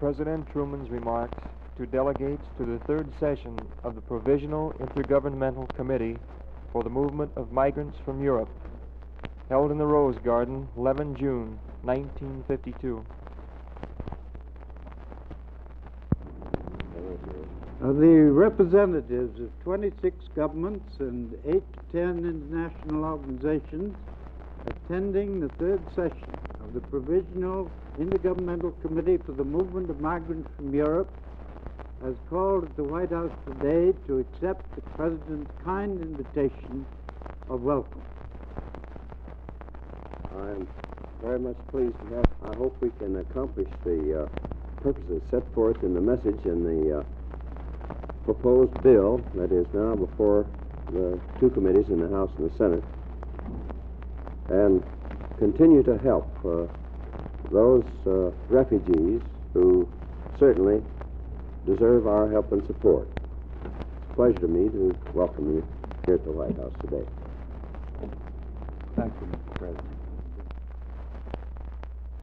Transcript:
President Truman's remarks to delegates to the third session of the Provisional Intergovernmental Committee for the Movement of Migrants from Europe, held in the Rose Garden, 11 June, 1952. The representatives of 26 governments and 8 to 10 international organizations attending the third session of the Provisional Intergovernmental Committee for the Movement of Migrants from Europe has called at the White House today to accept the President's kind invitation of welcome. I'm very much pleased to have. I hope we can accomplish the purposes set forth in the message in the proposed bill that is now before the two committees in the House and the Senate, and continue to help those refugees who certainly deserve our help and support. It's a pleasure to me to welcome you here at the White House today.